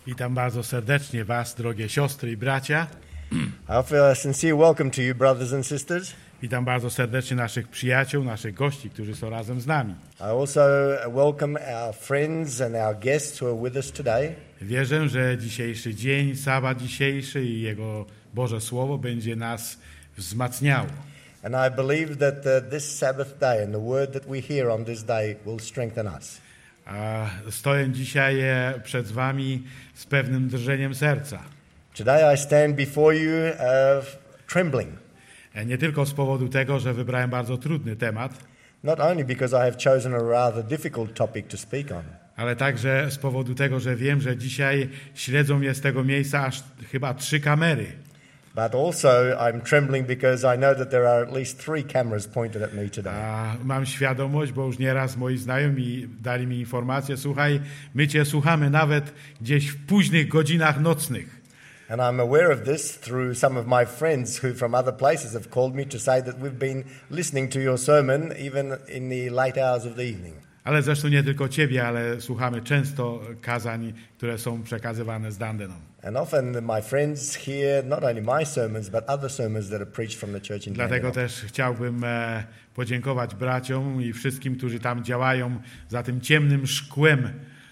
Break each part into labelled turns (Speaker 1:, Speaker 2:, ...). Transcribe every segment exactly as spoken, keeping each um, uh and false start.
Speaker 1: Witam bardzo serdecznie Was, drogie siostry i bracia.
Speaker 2: I offer a sincere welcome to you, brothers and sisters.
Speaker 1: Witam bardzo serdecznie naszych przyjaciół, naszych gości, którzy są razem z nami.
Speaker 2: I also welcome our friends and our guests who are with us today.
Speaker 1: Wierzę, że dzisiejszy dzień, sabat dzisiejszy i Jego Boże Słowo będzie nas wzmacniało.
Speaker 2: And I believe that uh, this Sabbath day and the word that we hear on this day will strengthen us.
Speaker 1: A stoję dzisiaj przed Wami z pewnym drżeniem serca.
Speaker 2: Today I stand before you uh, trembling.
Speaker 1: Nie tylko z powodu tego, że wybrałem bardzo trudny temat,
Speaker 2: Not only because I have chosen a rather difficult topic to speak on,
Speaker 1: ale także z powodu tego, że wiem, że dzisiaj śledzą mnie z tego miejsca aż chyba trzy kamery.
Speaker 2: but also I'm trembling because I know that there are at least three cameras pointed at me today.
Speaker 1: A mam świadomość, bo już nieraz moi znajomi dali mi informację, słuchaj, my Cię słuchamy nawet gdzieś w późnych godzinach nocnych.
Speaker 2: And I'm aware of this through some of my friends who from other places have called me to say that we've been listening to your sermon even in the late hours of the evening.
Speaker 1: Ale zresztą nie tylko Ciebie, ale słuchamy często kazań, które są przekazywane z Dandenom.
Speaker 2: And often my friends hear not only my sermons but other sermons that are preached from the church in
Speaker 1: Dlatego
Speaker 2: Dandenong.
Speaker 1: też chciałbym e, podziękować braciom i wszystkim, którzy tam działają za tym ciemnym szkłem.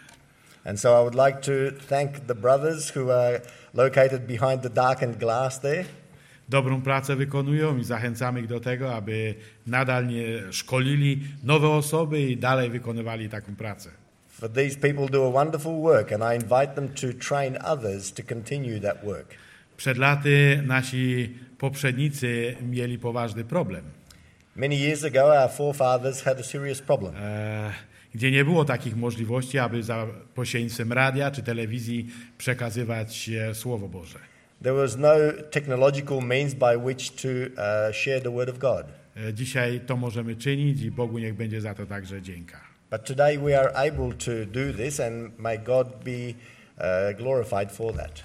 Speaker 2: And so I would like to thank the brothers who are located behind the darkened glass there.
Speaker 1: Dobrą pracę wykonują i zachęcamy ich do tego, aby nadal nie szkolili nowe osoby i dalej wykonywali taką pracę.
Speaker 2: For these people do a wonderful work and I invite them to train others to continue that work.
Speaker 1: Przed laty nasi poprzednicy mieli poważny problem,
Speaker 2: Many years ago our forefathers had a serious problem.
Speaker 1: e, gdzie nie było takich możliwości, aby za pośrednictwem radia czy telewizji przekazywać e, Słowo Boże.
Speaker 2: There was no technological means by which to uh, share the word of God.
Speaker 1: E, dzisiaj to możemy czynić i Bogu niech będzie za to także dzięka.
Speaker 2: But today we are able to do this and may God be uh, glorified for that.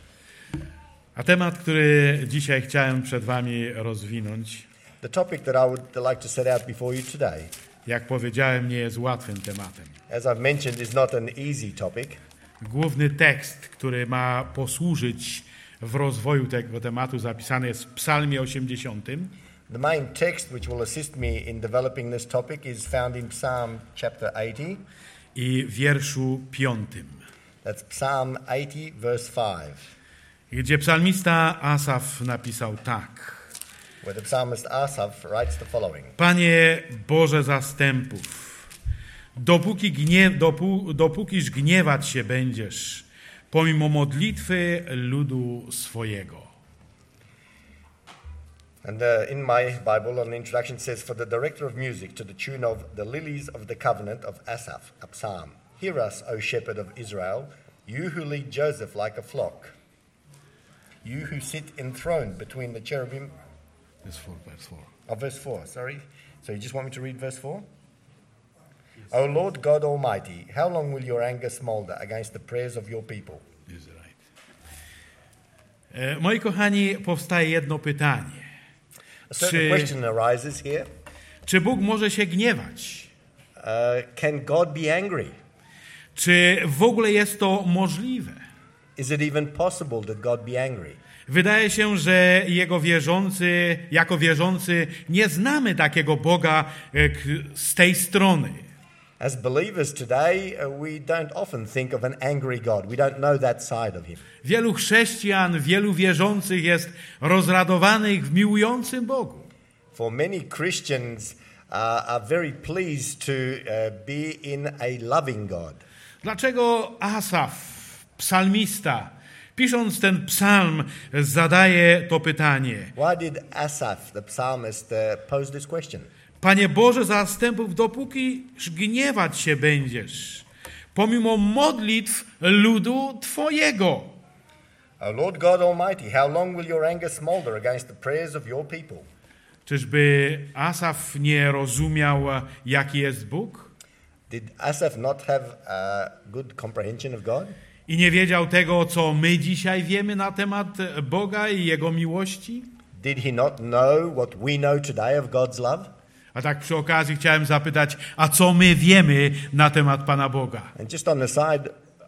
Speaker 1: A temat, który dzisiaj chciałem przed Wami rozwinąć,
Speaker 2: The topic that I would like to set out before you today,
Speaker 1: jak powiedziałem, nie jest łatwym tematem.
Speaker 2: as I've mentioned, is not an easy topic.
Speaker 1: Główny tekst, który ma posłużyć w rozwoju tego tematu, zapisany jest w Psalmie osiemdziesiątym.
Speaker 2: The main text which will assist me in developing this topic is found in Psalm chapter eighty.
Speaker 1: I wierszu piątym,
Speaker 2: That's Psalm eighty, verse five,
Speaker 1: gdzie psalmista Asaf napisał tak.
Speaker 2: where the psalmist Asaph writes the following.
Speaker 1: Panie Boże zastępów, dopóki gnie, dopó, dopókiż gniewać się będziesz, pomimo modlitwy ludu swojego.
Speaker 2: And uh, in my Bible, on the introduction, it says, for the director of music to the tune of the lilies of the covenant of Asaph, a psalm. Hear us, O shepherd of Israel, you who lead Joseph like a flock, you who sit enthroned between the cherubim.
Speaker 1: Verse four, verse four.
Speaker 2: Oh, verse four, sorry. So you just want me to read verse four? O Lord God Almighty, how long will your anger smolder against the prayers of your people?
Speaker 1: Is right. E, moi kochani, powstaje jedno pytanie.
Speaker 2: A certain
Speaker 1: Czy-
Speaker 2: question arises here.
Speaker 1: Czy Bóg może się gniewać?
Speaker 2: Uh, can God be angry?
Speaker 1: Czy w ogóle jest to możliwe?
Speaker 2: Is it even possible that God be angry?
Speaker 1: Wydaje się, że jego wierzący, jako wierzący nie znamy takiego Boga e, k- z tej strony.
Speaker 2: As believers today, uh, we don't often think of an angry God. We don't know that side of him.
Speaker 1: Wielu chrześcijan, wielu wierzących jest rozradowanych w miłującym Bogu.
Speaker 2: For many Christians uh, are very pleased to uh, be in a loving God.
Speaker 1: Dlaczego Asaf, psalmista, pisząc ten psalm, zadaje to pytanie?
Speaker 2: Why did Asaph, the psalmist, uh, pose this question?
Speaker 1: Panie Boże zastępów, dopóki gniewać się będziesz, pomimo modlitw ludu Twojego.
Speaker 2: O Lord God Almighty, how long will your anger smolder against the prayers of your people?
Speaker 1: Czyżby Asaf nie rozumiał, jaki jest Bóg?
Speaker 2: Did Asaph not have a good comprehension of God?
Speaker 1: I nie wiedział tego, co my dzisiaj wiemy na temat Boga i Jego miłości?
Speaker 2: Did he not know what we know today of God's love?
Speaker 1: A tak przy okazji chciałem zapytać, a co my wiemy na temat Pana Boga?
Speaker 2: And just on the side,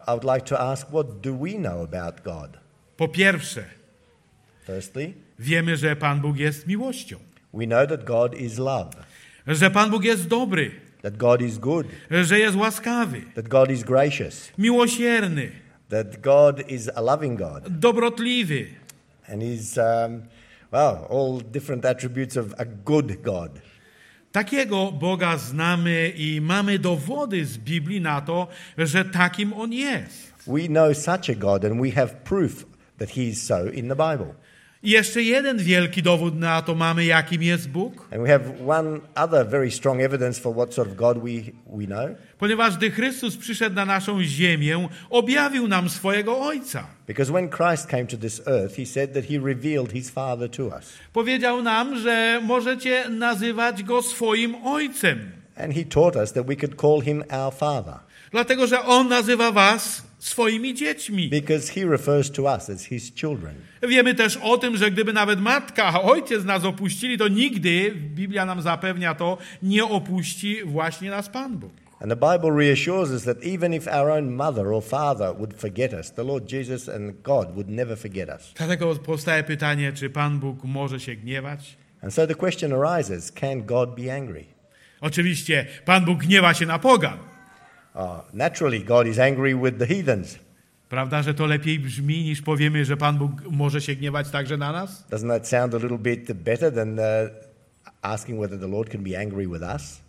Speaker 2: I would like to ask, what do we know about God?
Speaker 1: Po pierwsze,
Speaker 2: Firstly,
Speaker 1: wiemy, że Pan Bóg jest miłością,
Speaker 2: we know that God is love,
Speaker 1: że Pan Bóg jest dobry,
Speaker 2: that God is good,
Speaker 1: że jest łaskawy,
Speaker 2: that God is gracious,
Speaker 1: miłosierny,
Speaker 2: that God is a loving God,
Speaker 1: dobrotliwy.
Speaker 2: and is, um, well, all different attributes of a good God.
Speaker 1: Takiego Boga znamy i mamy dowody z Biblii na to, że takim On jest.
Speaker 2: We know such a God, and we have proof that he is so in the Bible.
Speaker 1: I jeszcze jeden wielki dowód na to mamy, jakim jest Bóg.
Speaker 2: And we have one other very strong evidence for what sort of God we, we know.
Speaker 1: Ponieważ gdy Chrystus przyszedł na naszą ziemię, objawił nam swojego Ojca.
Speaker 2: Because when Christ came to this earth, he said that he revealed his Father to us.
Speaker 1: Powiedział nam, że możecie nazywać Go swoim Ojcem.
Speaker 2: And he taught us that we could call him our Father.
Speaker 1: Dlatego, że On nazywa was swoimi dziećmi.
Speaker 2: Because he refers to us as his children.
Speaker 1: Wiemy też o tym, że gdyby nawet matka, a ojciec nas opuścili, to nigdy, Biblia nam zapewnia to, nie opuści właśnie nas Pan Bóg.
Speaker 2: And the Bible reassures us that even if our own mother or father would forget us, the Lord Jesus and God would never forget us.
Speaker 1: Dlatego powstaje pytanie, czy Pan Bóg może się gniewać?
Speaker 2: And so the question arises, can God be angry?
Speaker 1: Oczywiście, Pan Bóg gniewa się na pogan.
Speaker 2: Uh, naturally, God is angry with the heathens.
Speaker 1: Prawda, że to lepiej brzmi, niż powiemy, że Pan Bóg może się gniewać także na nas?
Speaker 2: Doesn't that sound a little bit better than uh, asking whether the Lord can be angry with us?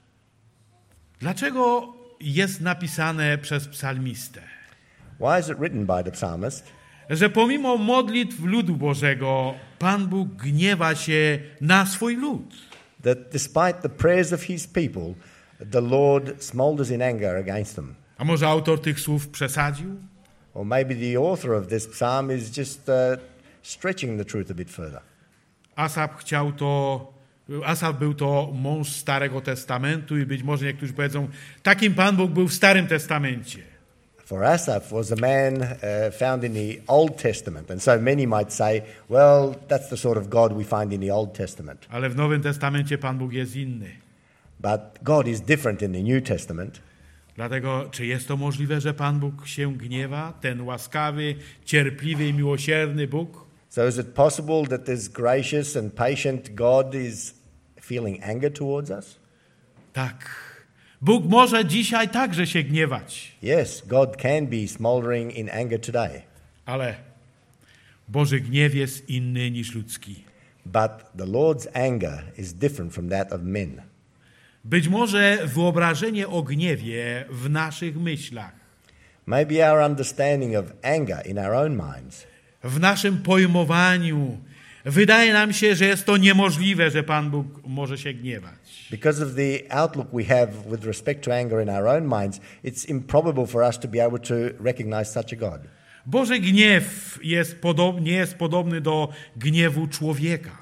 Speaker 1: Dlaczego jest napisane przez psalmistę,
Speaker 2: Why is it written by the psalmist
Speaker 1: że pomimo modlitw ludu Bożego, Pan Bóg gniewa się na swój lud?
Speaker 2: that despite the prayers of his people, the Lord smolders in anger against them?
Speaker 1: A może autor tych słów przesadził?
Speaker 2: Or maybe the author of this psalm is just uh, stretching the truth a bit further.
Speaker 1: Asaf chciał to, Asaf był to mąż Starego Testamentu i być może niektórzy powiedzą, takim Pan Bóg był w Starym Testamencie.
Speaker 2: For Asaph was a man uh, found in the Old Testament, and so many might say, well, that's the sort of God we find in the Old Testament.
Speaker 1: Ale w Nowym Testamencie Pan Bóg jest inny.
Speaker 2: But God is different in the New Testament.
Speaker 1: Dlatego, czy jest to możliwe, że Pan Bóg się gniewa? Ten łaskawy, cierpliwy i miłosierny Bóg?
Speaker 2: So is it possible that this gracious and patient God is feeling anger towards us?
Speaker 1: Tak. Bóg może dzisiaj także się gniewać.
Speaker 2: Yes, God can be smoldering in anger today.
Speaker 1: Ale Boży gniew jest inny niż ludzki.
Speaker 2: But the Lord's anger is different from that of men.
Speaker 1: Być może wyobrażenie o gniewie w naszych myślach,
Speaker 2: Maybe our understanding of anger in our own minds,
Speaker 1: w naszym pojmowaniu, wydaje nam się, że jest to niemożliwe, że Pan Bóg może się gniewać.
Speaker 2: because of the outlook we have with respect to anger in our own minds, it's improbable for us to be able to recognize such a God.
Speaker 1: Boży gniew jest podob, nie jest podobny do gniewu człowieka.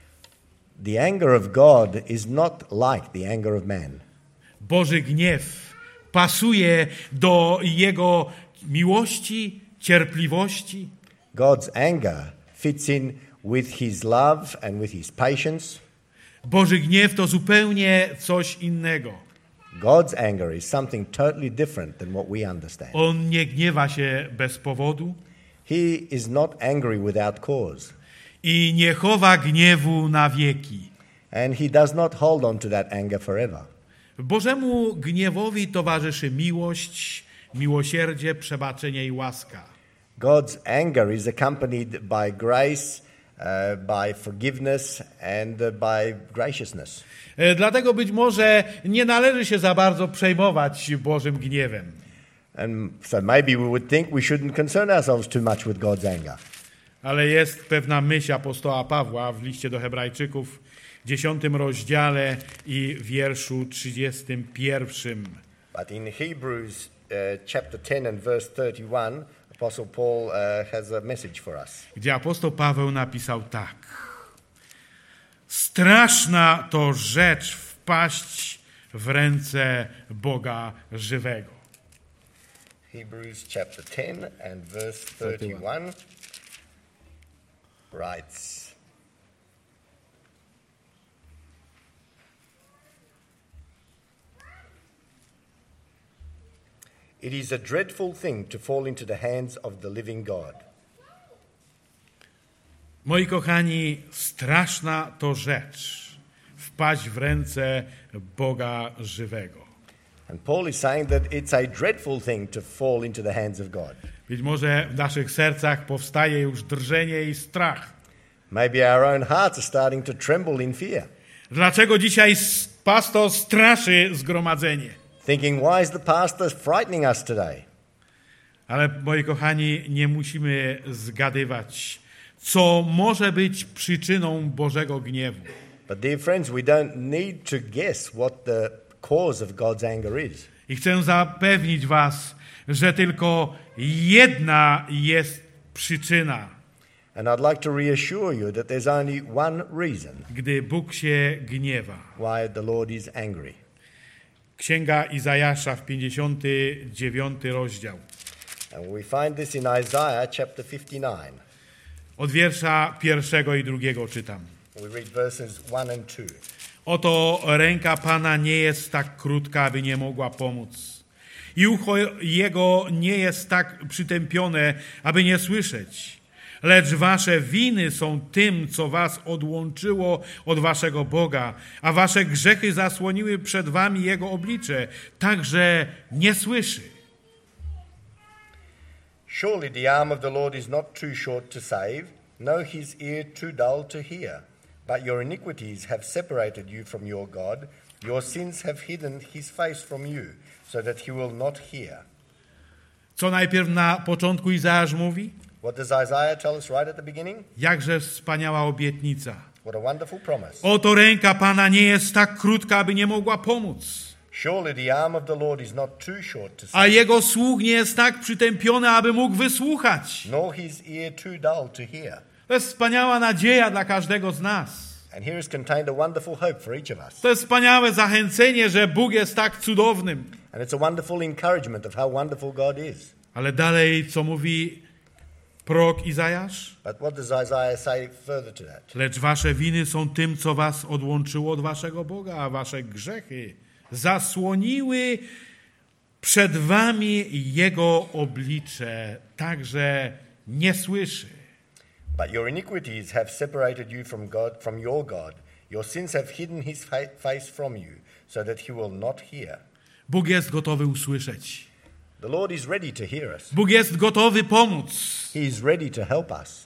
Speaker 2: The anger of God is not like the anger of man.
Speaker 1: Boży gniew pasuje do Jego miłości, cierpliwości.
Speaker 2: God's anger fits in with his love and with his patience.
Speaker 1: Boży gniew to zupełnie coś innego.
Speaker 2: God's anger is something totally different than what we understand.
Speaker 1: On nie gniewa się bez powodu
Speaker 2: He is not angry without cause.
Speaker 1: i nie chowa gniewu na wieki.
Speaker 2: And he does not hold on to that anger forever.
Speaker 1: Bożemu gniewowi towarzyszy miłość, miłosierdzie, przebaczenie i łaska.
Speaker 2: God's anger is accompanied by grace, uh, by forgiveness, and uh, by graciousness.
Speaker 1: E, Dlatego być może nie należy się za bardzo przejmować Bożym gniewem.
Speaker 2: And so maybe we would think we shouldn't concern ourselves too much with God's anger.
Speaker 1: Ale jest pewna myśl apostoła Pawła w liście do Hebrajczyków, w dziesiątym rozdziale i wierszu trzydziestym pierwszym.
Speaker 2: But in Hebrews uh, chapter ten and verse thirty-one, Apostle Paul uh, has a message for us.
Speaker 1: Gdzie apostoł Paweł napisał tak. Straszna to rzecz wpaść w ręce Boga żywego.
Speaker 2: Hebrews chapter ten and verse thirty-one writes, It is a dreadful thing to fall into the hands of the living God.
Speaker 1: Moi kochani, straszna to rzecz wpaść w ręce Boga żywego.
Speaker 2: And Paul is saying that it's a dreadful thing to fall into the hands of God.
Speaker 1: Być może w naszych sercach powstaje już drżenie i strach.
Speaker 2: Maybe our own hearts are starting to tremble in fear.
Speaker 1: Dlaczego dzisiaj pastor straszy zgromadzenie?
Speaker 2: Thinking, why is the pastor frightening us today?
Speaker 1: Ale moi kochani, nie musimy zgadywać, co może być przyczyną Bożego gniewu.
Speaker 2: But dear friends, we don't need to guess what the cause of God's anger is.
Speaker 1: I chcę zapewnić was, że tylko jedna jest przyczyna,
Speaker 2: And I'd like to reassure you that there's only one reason
Speaker 1: gdy Bóg się gniewa.
Speaker 2: why the Lord is angry.
Speaker 1: Księga Izajasza w pięćdziesiąty dziewiąty rozdział.
Speaker 2: And we find this in Isaiah chapter fifty-nine.
Speaker 1: Od wiersza pierwszego i drugiego czytam.
Speaker 2: We read verses one and two.
Speaker 1: Oto ręka Pana nie jest tak krótka, aby nie mogła pomóc. I ucho Jego nie jest tak przytępione, aby nie słyszeć. Lecz wasze winy są tym, co was odłączyło od waszego Boga, a wasze grzechy zasłoniły przed wami Jego oblicze, tak że nie słyszy.
Speaker 2: Surely the arm of the Lord is not too short to save, no his ear too dull to hear. But your iniquities have separated you from your God, your sins have hidden his face from you, so that he will not hear.
Speaker 1: Co najpierw na początku Izajasz mówi?
Speaker 2: What does Isaiah tell us right at the beginning?
Speaker 1: Jakże wspaniała obietnica.
Speaker 2: What a wonderful promise.
Speaker 1: Oto ręka Pana nie jest tak krótka, aby nie mogła pomóc.
Speaker 2: Surely the arm of the Lord is not too short to
Speaker 1: A
Speaker 2: save,
Speaker 1: Jego słuch nie jest tak przytępiony, aby mógł wysłuchać.
Speaker 2: nor his ear too dull to hear.
Speaker 1: To jest wspaniała nadzieja dla każdego z nas.
Speaker 2: And here is contained a wonderful hope for each of us.
Speaker 1: To jest wspaniałe zachęcenie, że Bóg jest tak cudownym.
Speaker 2: And it's a wonderful encouragement of how wonderful God is.
Speaker 1: Ale dalej, co mówi prorok Izajasz?
Speaker 2: But what does Isaiah say further to that?
Speaker 1: Lecz wasze winy są tym, co was odłączyło od waszego Boga, a wasze grzechy zasłoniły przed wami Jego oblicze, tak że nie słyszy.
Speaker 2: But your iniquities have separated you from God, from your God. Your sins have hidden his fa- face from you, so that he will not hear.
Speaker 1: Bóg jest gotowy usłyszeć.
Speaker 2: The Lord is ready to hear us.
Speaker 1: Bóg jest gotowy pomóc.
Speaker 2: He is ready to help us.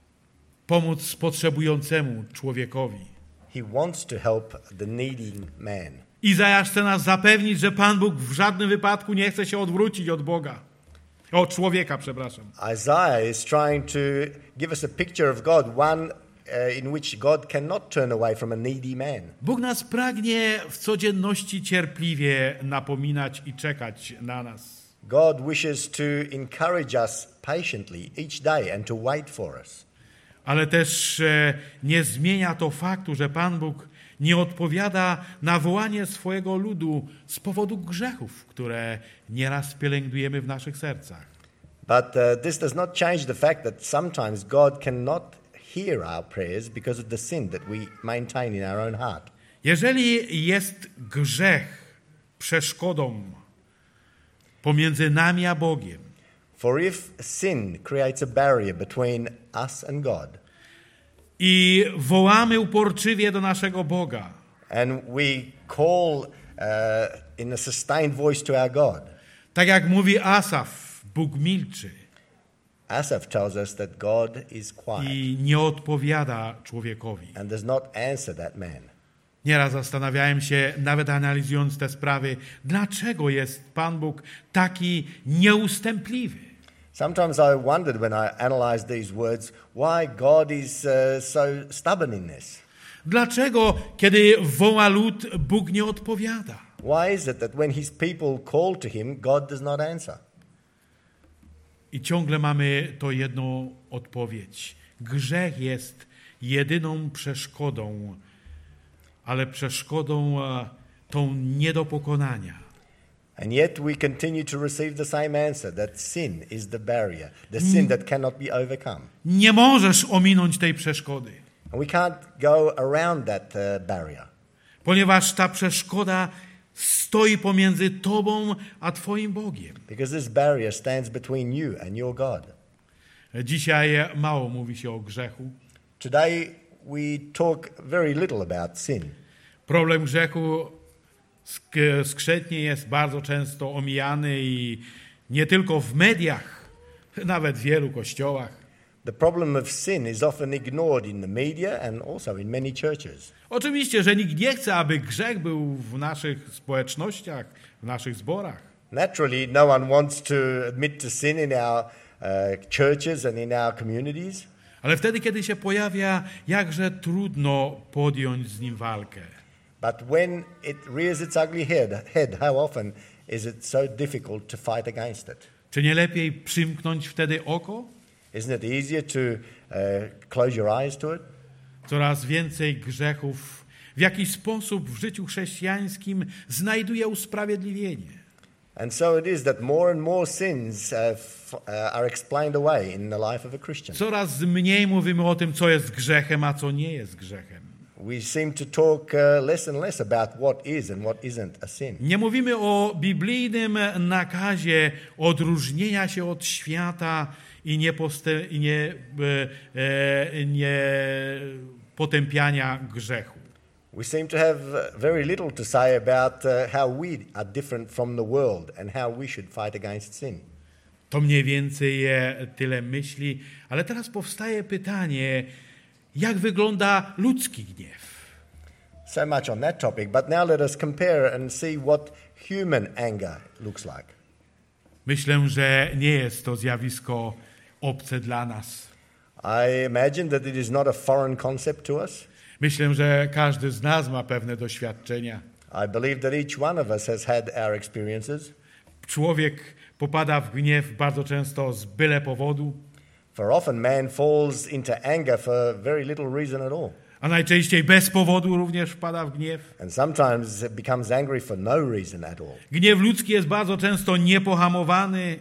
Speaker 1: Pomóc potrzebującemu człowiekowi.
Speaker 2: He wants to help the needy man.
Speaker 1: Izajasz chce nas zapewnić, że Pan Bóg w żadnym wypadku nie chce się odwrócić od Boga. Od człowieka, przepraszam.
Speaker 2: Isaiah is trying to give us a picture of God, one uh, in which God cannot turn away from a needy man.
Speaker 1: Bóg nas pragnie w codzienności cierpliwie napominać i czekać na nas.
Speaker 2: God wishes to encourage us patiently each day and to wait for us.
Speaker 1: Ale też e, nie zmienia to faktu, że Pan Bóg nie odpowiada na wołanie swojego ludu z powodu grzechów, które nieraz pielęgnujemy w naszych sercach.
Speaker 2: But uh, this does not change the fact that sometimes God cannot hear our prayers because of the sin that we maintain in our own heart.
Speaker 1: Jeżeli jest grzech przeszkodą pomiędzy nami a Bogiem,
Speaker 2: For if sin creates a barrier between us and God,
Speaker 1: i wołamy uporczywie do naszego Boga,
Speaker 2: and we call uh, in a sustained voice to our God,
Speaker 1: tak jak mówi Asaf, Bóg milczy
Speaker 2: Asaph tells us that God is quiet
Speaker 1: i nie odpowiada człowiekowi.
Speaker 2: and does not answer that man.
Speaker 1: Nieraz zastanawiałem się, nawet analizując te sprawy, dlaczego jest Pan Bóg taki nieustępliwy.
Speaker 2: Sometimes I wondered when I analyzed these words why God is uh, so stubborn in this.
Speaker 1: Dlaczego, kiedy woła lud, Bóg nie odpowiada?
Speaker 2: Why is it that when his people call to him, God does not answer?
Speaker 1: I ciągle mamy to jedną odpowiedź. Grzech jest jedyną przeszkodą, ale przeszkodą e, tą nie do pokonania.
Speaker 2: And yet we continue to receive the same answer, that sin is the barrier, the sin that cannot be overcome.
Speaker 1: Nie możesz ominąć tej przeszkody,
Speaker 2: And we can't go around that uh, barrier
Speaker 1: ponieważ ta przeszkoda stoi pomiędzy tobą a twoim Bogiem.
Speaker 2: Because this barrier stands between you and your God.
Speaker 1: Dzisiaj mało mówi się o grzechu.
Speaker 2: Today we talk very little about sin.
Speaker 1: Problem grzechu sk- skrzętnie jest bardzo często omijany i nie tylko w mediach, nawet w wielu kościołach.
Speaker 2: The problem of sin is often ignored in the media and also in many churches.
Speaker 1: Oczywiście, że nikt nie chce, aby grzech był w naszych społecznościach, w naszych zborach.
Speaker 2: Naturally, no one wants to admit to sin in our uh, churches and in our communities.
Speaker 1: Ale wtedy, kiedy się pojawia, jakże trudno podjąć z nim walkę.
Speaker 2: But when it rears its ugly head, head, how often is it so difficult to fight against it?
Speaker 1: Czy nie lepiej przymknąć wtedy oko?
Speaker 2: Isn't it easier to uh, close your eyes to it?
Speaker 1: Coraz więcej grzechów w jakiś sposób w życiu chrześcijańskim znajduje usprawiedliwienie.
Speaker 2: And so it is that more and more sins uh, f- uh, are explained away in the life of a Christian.
Speaker 1: Coraz mniej mówimy o tym, co jest grzechem, a co nie jest grzechem.
Speaker 2: We seem to talk uh, less and less about what is and what isn't a sin.
Speaker 1: Nie mówimy o biblijnym nakazie odróżnienia się od świata i nie, postę- i nie, e, e, nie potępiania grzechu.
Speaker 2: We seem to have uh, very little to say about uh, how we are different from the world and how we should fight against sin.
Speaker 1: To mniej więcej tyle myśli, ale teraz powstaje pytanie, jak wygląda ludzki gniew?
Speaker 2: So much on that topic, but now let us compare and see what human anger looks like.
Speaker 1: Myślę, że nie jest to zjawisko obce dla nas.
Speaker 2: I imagine that it is not a foreign concept to us.
Speaker 1: Myślę, że każdy z nas ma pewne doświadczenia.
Speaker 2: I believe that each one of us has had our experiences.
Speaker 1: Człowiek popada w gniew bardzo często z byle powodu,
Speaker 2: For often man falls into anger for very little reason at all.
Speaker 1: a najczęściej bez powodu również wpada w gniew.
Speaker 2: And sometimes it becomes angry for no reason at all.
Speaker 1: Gniew ludzki jest bardzo często niepohamowany.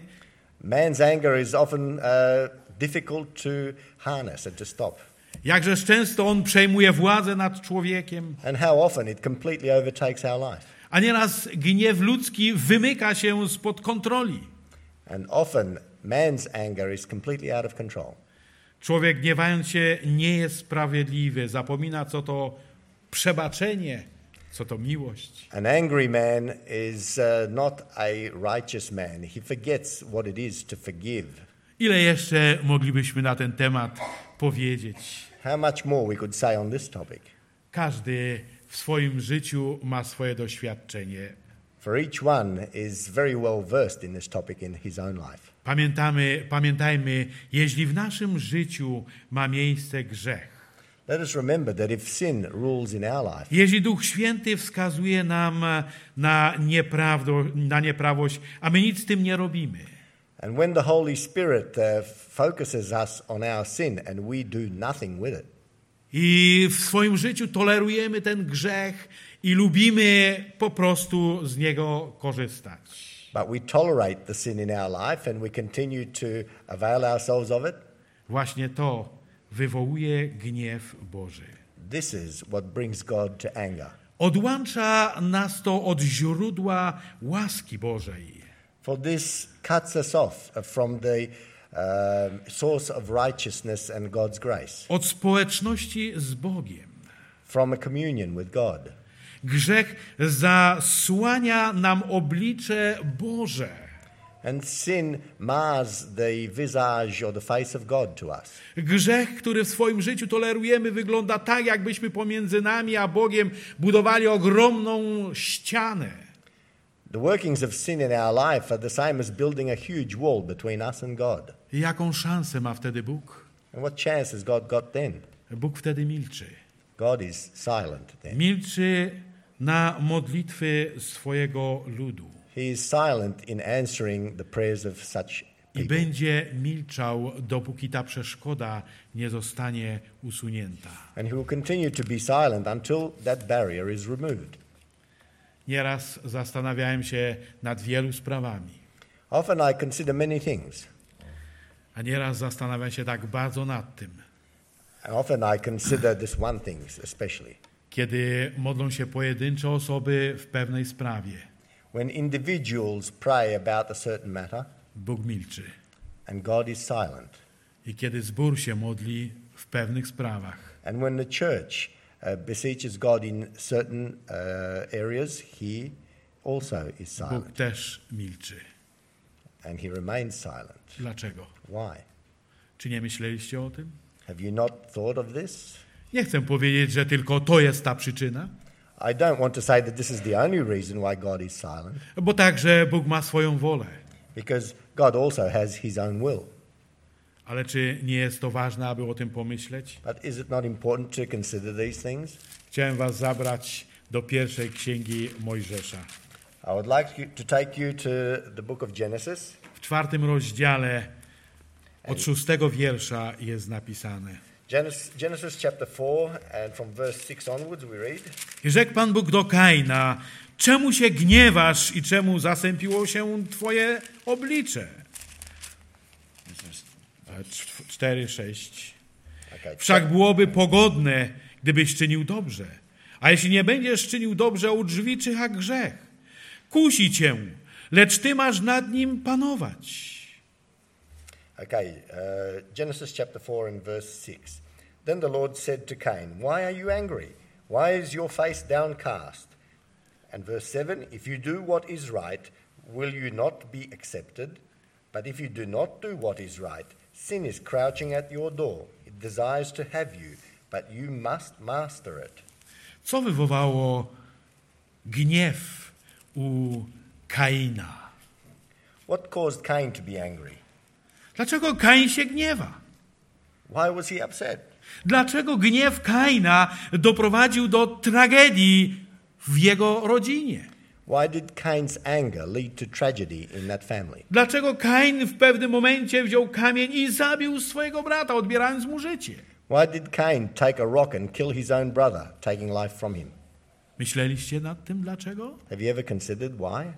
Speaker 2: Man's anger is often uh, difficult to harness and to stop.
Speaker 1: Jakżeż często on przejmuje władzę nad człowiekiem,
Speaker 2: And how often it completely overtakes our life.
Speaker 1: a nieraz gniew ludzki wymyka się spod kontroli.
Speaker 2: And often man's anger is completely out of control.
Speaker 1: Człowiek gniewając się nie jest sprawiedliwy, zapomina co to przebaczenie, co to miłość.
Speaker 2: An angry man is uh, not a righteous man. He forgets what it is to forgive.
Speaker 1: Ile jeszcze moglibyśmy na ten temat powiedzieć?
Speaker 2: How much more we could say on this topic?
Speaker 1: Każdy w swoim życiu ma swoje doświadczenie.
Speaker 2: For each one is very well versed in this topic in his own life.
Speaker 1: Pamiętamy, pamiętajmy, jeśli w naszym życiu ma miejsce grzech,
Speaker 2: Let us remember that if sin rules in our life,
Speaker 1: jeśli Duch Święty wskazuje nam na, nieprawdo, na nieprawość, a my nic z tym nie robimy,
Speaker 2: and when the Holy Spirit uh, focuses us on our sin and we do nothing with it,
Speaker 1: i w swoim życiu tolerujemy ten grzech i lubimy po prostu z niego korzystać,
Speaker 2: but we tolerate the sin in our life and we continue to avail ourselves of it,
Speaker 1: właśnie to wywołuje gniew Boży.
Speaker 2: this is what brings God to anger.
Speaker 1: Odłącza nas to od źródła łaski Bożej.
Speaker 2: For this cuts us off from the um, source of righteousness and God's grace,
Speaker 1: Od społeczności z Bogiem.
Speaker 2: from a communion with God.
Speaker 1: Grzech zasłania nam oblicze Boże.
Speaker 2: And sin mars the visage or the face of God to us.
Speaker 1: Grzech, który w swoim życiu tolerujemy, wygląda tak, jakbyśmy pomiędzy nami a Bogiem budowali ogromną ścianę.
Speaker 2: The workings of sin in our life are the same as building a huge wall between us and God.
Speaker 1: I jaką szansę ma wtedy Bóg?
Speaker 2: And what chance has God got then?
Speaker 1: Bóg wtedy milczy.
Speaker 2: God is silent then.
Speaker 1: Milczy na modlitwy swojego ludu.
Speaker 2: He is silent in answering the prayers of such
Speaker 1: I
Speaker 2: people.
Speaker 1: będzie milczał, dopóki ta przeszkoda nie zostanie usunięta.
Speaker 2: And he will continue to be silent until that barrier is removed.
Speaker 1: Nieraz zastanawiałem się nad wielu sprawami,
Speaker 2: Often I consider many things.
Speaker 1: a nieraz zastanawiam się tak bardzo nad tym.
Speaker 2: And often I consider this one thing especially.
Speaker 1: kiedy modlą się pojedyncze osoby w pewnej sprawie.
Speaker 2: When individuals pray about a certain matter
Speaker 1: Bóg milczy.
Speaker 2: and God is silent.
Speaker 1: I kiedy zbór się modli w pewnych sprawach.
Speaker 2: And when the church uh, beseeches God in certain uh, areas, he also is silent.
Speaker 1: Bóg też milczy.
Speaker 2: And he remains silent.
Speaker 1: Dlaczego?
Speaker 2: Why?
Speaker 1: Czy nie myśleliście o tym?
Speaker 2: Have you not thought of this?
Speaker 1: Nie chcę powiedzieć, że tylko to jest ta przyczyna,
Speaker 2: I don't want to say that this is the only reason why God is silent,
Speaker 1: bo także Bóg ma swoją wolę.
Speaker 2: because God also has his own will.
Speaker 1: Ale czy nie jest to ważne, aby o tym pomyśleć?
Speaker 2: But is it not important to consider these things?
Speaker 1: Chciałem was zabrać do pierwszej księgi Mojżesza.
Speaker 2: I would like you, to take you to the book of Genesis.
Speaker 1: W czwartym rozdziale od szóstego wiersza jest napisane.
Speaker 2: Genesis, Genesis chapter four, and from verse six onwards we read.
Speaker 1: I rzekł Pan Bóg do Kaina, czemu się gniewasz i czemu zasępiło się twoje oblicze? cztery, sześć.
Speaker 2: Okay.
Speaker 1: Wszak byłoby pogodne, gdybyś czynił dobrze. A jeśli nie będziesz czynił dobrze, u drzwi czyha grzech. Kusi cię, lecz ty masz nad nim panować.
Speaker 2: Okay, uh, Genesis chapter four and verse six. Then the Lord said to Cain, why are you angry? Why is your face downcast? And verse seven, if you do what is right, will you not be accepted? But if you do not do what is right, sin is crouching at your door. It desires to have you, but you must master it.
Speaker 1: Co wywołało gniew u Kaina?
Speaker 2: What caused Cain to be angry?
Speaker 1: Dlaczego Kain się gniewa?
Speaker 2: Why was he upset?
Speaker 1: Dlaczego gniew Kaina doprowadził do tragedii w jego rodzinie?
Speaker 2: Why did Cain's anger lead to tragedy in that family?
Speaker 1: Dlaczego Kain w pewnym momencie wziął kamień i zabił swojego brata, odbierając mu życie?
Speaker 2: Why did Cain take a rock and kill his own brother, taking life from him?
Speaker 1: Myśleliście nad tym dlaczego?
Speaker 2: Have you ever considered why?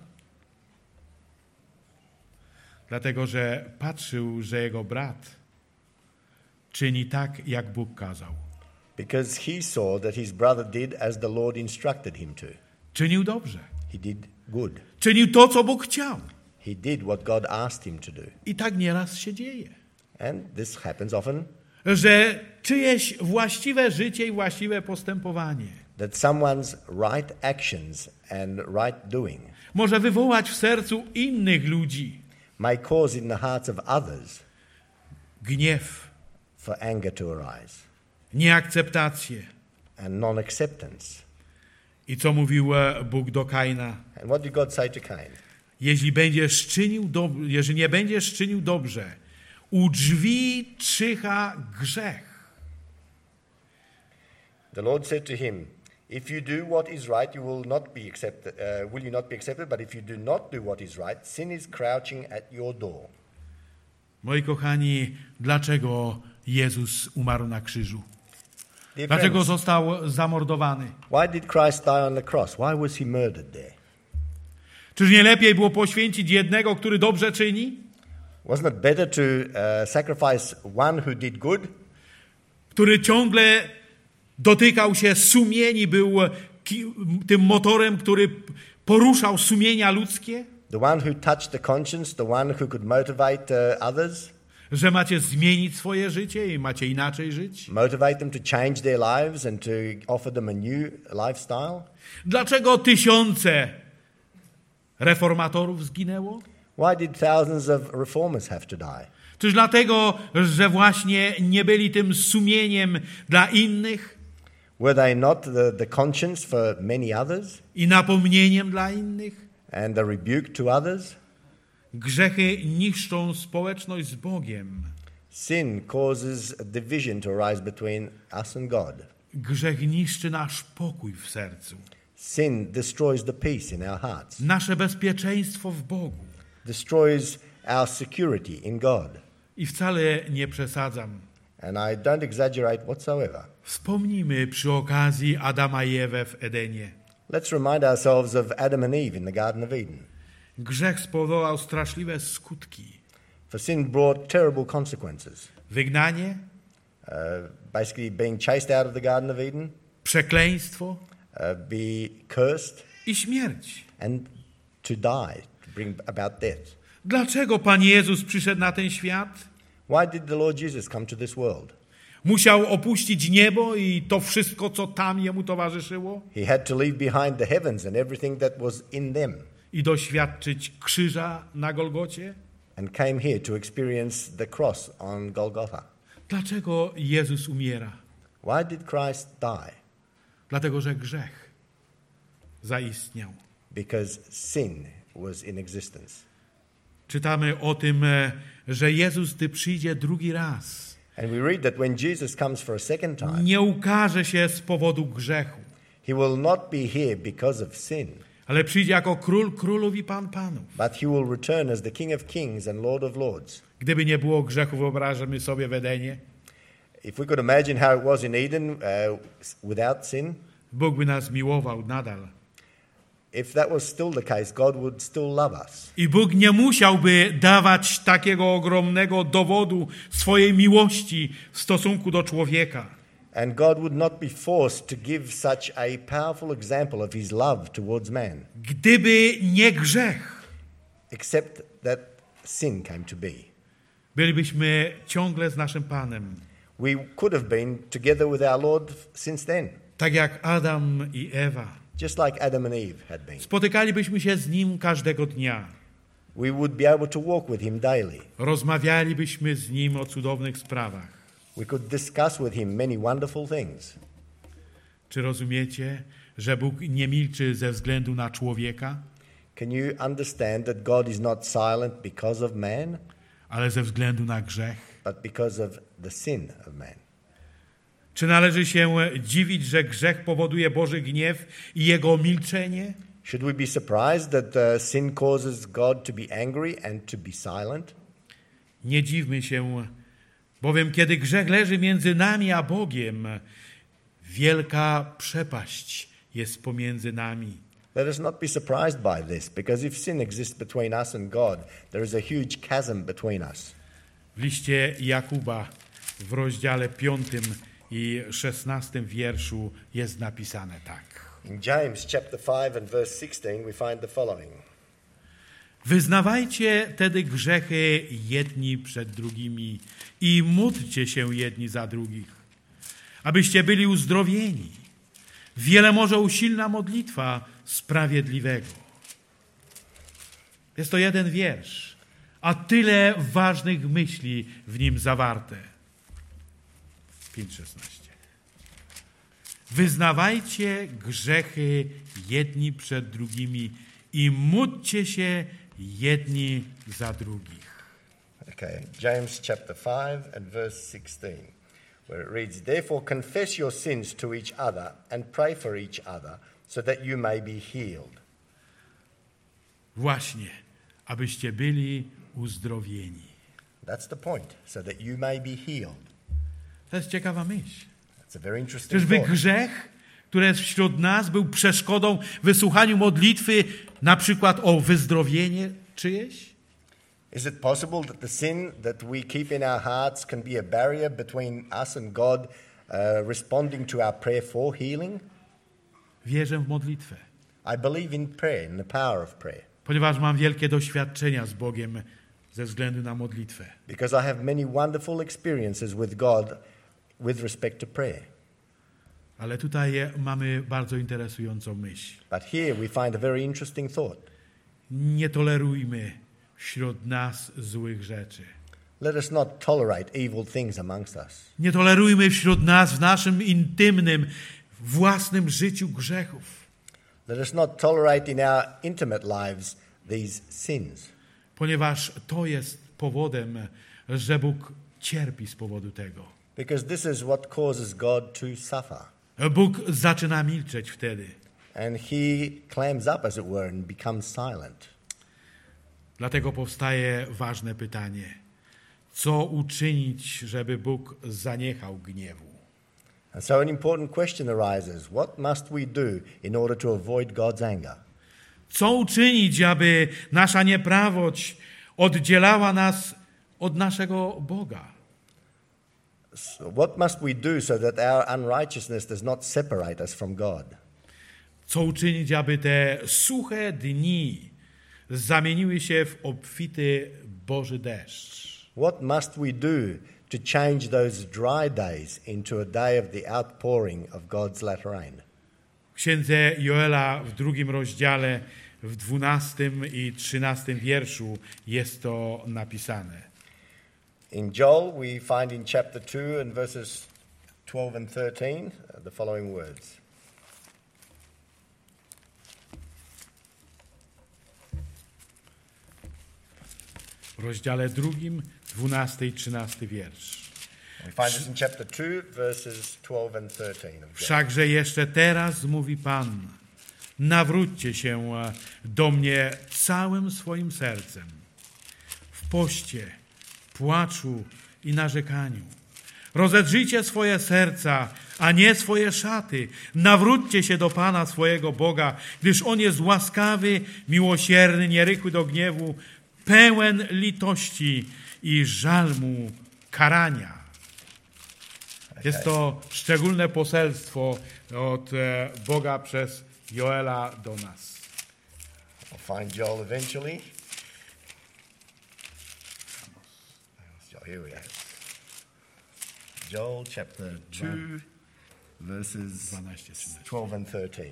Speaker 1: Dlatego, że patrzył, że jego brat czyni tak, jak Bóg kazał.
Speaker 2: Because he saw that his brother did as the Lord instructed him to.
Speaker 1: Czynił dobrze.
Speaker 2: He did good.
Speaker 1: Czynił to, co Bóg chciał.
Speaker 2: He did what God asked him to do.
Speaker 1: I tak nieraz się dzieje.
Speaker 2: And this happens often,
Speaker 1: Że czyjeś właściwe życie i właściwe postępowanie
Speaker 2: that someone's right actions and right doing
Speaker 1: może wywołać w sercu innych ludzi
Speaker 2: may cause in the hearts of others
Speaker 1: gniew,
Speaker 2: for anger to arise
Speaker 1: nieakceptację.
Speaker 2: and non-acceptance.
Speaker 1: I co mówił e, Bóg do Kaina?
Speaker 2: And what did God say to Cain?
Speaker 1: Jeśli będziesz czynił dob- jeżeli nie będziesz czynił dobrze, u drzwi czyha grzech.
Speaker 2: The Lord said to him, if you do what is right, you will not be accepted. Uh, will you not be accepted? But if you do not do what is right, sin is crouching at your door.
Speaker 1: Moi kochani, dlaczego Jezus umarł na krzyżu?
Speaker 2: Dear
Speaker 1: Dlaczego
Speaker 2: friends,
Speaker 1: został zamordowany?
Speaker 2: why did Christ die on the cross? Why was he murdered there?
Speaker 1: Czyż nie lepiej było poświęcić jednego, który dobrze czyni?
Speaker 2: Wasn't it better to uh, sacrifice one who did good,
Speaker 1: Który ciągle dotykał się sumieni, był ki- tym motorem, który poruszał sumienia ludzkie?
Speaker 2: the one who touched the conscience, the one who could motivate uh, others,
Speaker 1: Że macie zmienić swoje życie i macie inaczej żyć?
Speaker 2: motivate them to change their lives and to offer them a new lifestyle?
Speaker 1: Dlaczego tysiące reformatorów zginęło?
Speaker 2: Why did thousands of reformers have to die?
Speaker 1: Czyż dlatego, że właśnie nie byli tym sumieniem dla innych
Speaker 2: Were they not the, the conscience for many others
Speaker 1: i napomnieniem dla innych?
Speaker 2: and a rebuke to others?
Speaker 1: Grzechy niszczą społeczność z Bogiem.
Speaker 2: Sin causes a division to arise between us and God.
Speaker 1: Grzech niszczy nasz pokój w sercu,
Speaker 2: Sin destroys the peace in our hearts,
Speaker 1: nasze bezpieczeństwo w Bogu.
Speaker 2: destroys our security in God.
Speaker 1: I wcale nie przesadzam.
Speaker 2: And I don't exaggerate whatsoever.
Speaker 1: Wspomnijmy przy okazji Adama i Ewę w Edenie.
Speaker 2: Let's remind ourselves of Adam and Eve in the Garden of Eden.
Speaker 1: Grzech spowodował straszliwe skutki.
Speaker 2: For sin brought terrible consequences.
Speaker 1: Wygnanie,
Speaker 2: Uh, basically being chased out of the Garden of Eden,
Speaker 1: przekleństwo
Speaker 2: uh, be cursed,
Speaker 1: i śmierć.
Speaker 2: and to die, to bring about death.
Speaker 1: Dlaczego Pan Jezus przyszedł na ten świat?
Speaker 2: Why did the Lord Jesus come to this world?
Speaker 1: Musiał opuścić niebo i to wszystko, co tam Jemu towarzyszyło
Speaker 2: He had to leave behind the heavens and everything that was in them,
Speaker 1: i doświadczyć krzyża na Golgocie?
Speaker 2: and came here to experience the cross on Golgotha.
Speaker 1: Dlaczego Jezus umiera?
Speaker 2: Why did Christ die?
Speaker 1: Dlatego, że grzech zaistniał.
Speaker 2: Because sin was in existence.
Speaker 1: Czytamy o tym, e, że Jezus, gdy przyjdzie drugi raz,
Speaker 2: And we read that when Jesus comes for a second time,
Speaker 1: nie ukaże się z powodu grzechu,
Speaker 2: he will not be here because of sin,
Speaker 1: ale przyjdzie jako król królów i pan panów.
Speaker 2: but he will return as the King of Kings and Lord of Lords.
Speaker 1: Gdyby nie było grzechu, wyobrażamy sobie w Edenie,
Speaker 2: If we could imagine how it was in Eden uh, without sin,
Speaker 1: Bóg by nas miłował nadal.
Speaker 2: if that was still the case, God would still love us.
Speaker 1: I Bóg nie musiałby dawać takiego ogromnego dowodu swojej miłości w stosunku do człowieka.
Speaker 2: And God would not be forced to give such a powerful example of his love towards man,
Speaker 1: Gdyby nie grzech,
Speaker 2: except that sin came to be.
Speaker 1: bylibyśmy ciągle z naszym Panem.
Speaker 2: We could have been together with our Lord since then,
Speaker 1: Tak jak Adam i Ewa.
Speaker 2: just like Adam and Eve had been.
Speaker 1: Spotykalibyśmy się z Nim każdego dnia.
Speaker 2: We would be able to walk with him daily.
Speaker 1: Rozmawialibyśmy z Nim o cudownych sprawach.
Speaker 2: We could discuss with him many wonderful things.
Speaker 1: Czy rozumiecie, że Bóg nie milczy ze względu na człowieka,
Speaker 2: Can you understand that God is not silent because of man,
Speaker 1: ale ze względu na grzech?
Speaker 2: but because of the sin of man?
Speaker 1: Czy należy się dziwić, że grzech powoduje Boży gniew i Jego milczenie?
Speaker 2: Should we be surprised that uh, sin causes God to be angry and to be silent?
Speaker 1: Nie dziwmy się, bowiem kiedy grzech leży między nami a Bogiem, wielka przepaść jest pomiędzy nami.
Speaker 2: Let us not be surprised by this, because if sin exists between us and God, there is a huge chasm between us.
Speaker 1: W liście Jakuba w rozdziale piątym i szesnastym wierszu jest napisane tak.
Speaker 2: In James chapter five and verse sixteen we find the following.
Speaker 1: Wyznawajcie tedy grzechy jedni przed drugimi i módlcie się jedni za drugich, abyście byli uzdrowieni. Wiele może usilna modlitwa sprawiedliwego. Jest to jeden wiersz, a tyle ważnych myśli w nim zawarte. pięć szesnaście. Wyznawajcie grzechy jedni przed drugimi i módlcie się jedni za drugich.
Speaker 2: Okay, James chapter five and verse sixteen, where it reads, "Therefore confess your sins to each other and pray for each other, so that you may be healed."
Speaker 1: Właśnie, abyście byli uzdrowieni.
Speaker 2: That's the point, so that you may be healed.
Speaker 1: To jest ciekawa myśl.
Speaker 2: It's a very interesting
Speaker 1: Czyżby
Speaker 2: thought.
Speaker 1: grzech, który jest wśród nas, był przeszkodą w wysłuchaniu modlitwy, na przykład o wyzdrowienie czyjeś?
Speaker 2: Is it possible that the sin that we keep in our hearts can be a barrier between us and God uh, responding to our prayer for healing?
Speaker 1: Wierzę w modlitwę,
Speaker 2: I believe in prayer, in the power of prayer,
Speaker 1: ponieważ mam wielkie doświadczenia z Bogiem ze względu na modlitwę.
Speaker 2: because I have many wonderful experiences with God with respect to prayer.
Speaker 1: Ale tutaj mamy bardzo interesującą myśl.
Speaker 2: But here we find a very interesting thought.
Speaker 1: Nie tolerujmy wśród nas złych rzeczy.
Speaker 2: Let us not tolerate evil things amongst us.
Speaker 1: Nie tolerujmy wśród nas w naszym intymnym, własnym życiu grzechów.
Speaker 2: Let us not tolerate in our intimate lives these sins,
Speaker 1: Ponieważ to jest powodem, że Bóg cierpi z powodu tego.
Speaker 2: because this is what causes God to suffer.
Speaker 1: Bóg zaczyna milczeć wtedy.
Speaker 2: And he clams up, as it were, and becomes silent.
Speaker 1: Dlatego powstaje ważne pytanie. Co uczynić, żeby Bóg zaniechał gniewu?
Speaker 2: And so an important question arises. What must we do in order to avoid God's anger?
Speaker 1: Co uczynić, aby nasza nieprawość oddzielała nas od naszego Boga?
Speaker 2: what must we do so that our unrighteousness does not separate us from God?
Speaker 1: Co uczynić, aby te suche dni zamieniły się w obfity Boży deszcz?
Speaker 2: What must we do to change those dry days into a day of the outpouring of God's latter rain?
Speaker 1: W księdze Joela w drugim rozdziale, w dwunastym i trzynastym wierszu jest to napisane.
Speaker 2: In Joel we find in chapter two and verses twelve and thirteen the following words.
Speaker 1: W rozdziale drugim, dwunasty i trzynasty wiersz.
Speaker 2: We find this in chapter two, verses twelve and thirteen. Of Joel.
Speaker 1: Wszakże jeszcze teraz, mówi Pan, nawróćcie się do mnie całym swoim sercem, w poście, płaczu i narzekaniu. Rozedrzyjcie swoje serca, a nie swoje szaty. Nawróćcie się do Pana swojego Boga, gdyż On jest łaskawy, miłosierny, nierychły do gniewu, pełen litości i żal mu karania. Jest to szczególne poselstwo od Boga przez Joela do nas.
Speaker 2: I'll find Joel eventually. Here we are. Joel chapter two, verses twelve and thirteen.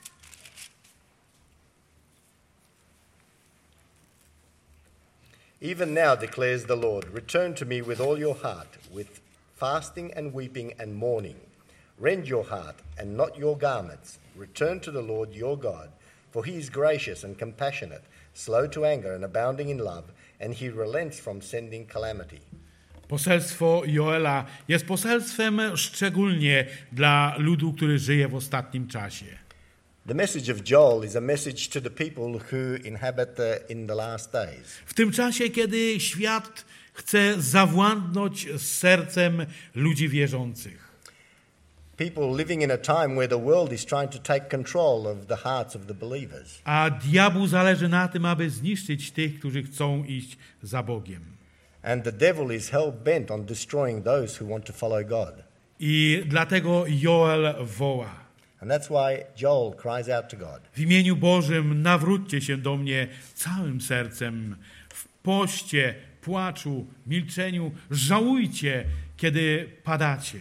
Speaker 2: Even now declares the Lord, return to me with all your heart, with fasting and weeping and mourning. Rend your heart and not your garments. Return to the Lord your God, for he is gracious and compassionate, slow to anger and abounding in love, and he relents from sending calamity.
Speaker 1: Poselstwo Joela jest poselstwem szczególnie dla ludu, który żyje w ostatnim czasie.
Speaker 2: The message of Joel is a message to the people who inhabit the, in the last days.
Speaker 1: W tym czasie, kiedy świat chce zawładnąć sercem ludzi wierzących.
Speaker 2: People living in a time where the world is trying to take control of the hearts of the believers.
Speaker 1: A diabłu zależy na tym, aby zniszczyć tych, którzy chcą iść za Bogiem.
Speaker 2: And the devil is hell bent on destroying those who want to follow God.
Speaker 1: I dlatego Joel woła.
Speaker 2: And that's why Joel cries out to God.
Speaker 1: W imieniu Bożym nawróćcie się do mnie całym sercem, w poście, płaczu, milczeniu, żałujcie, kiedy padacie.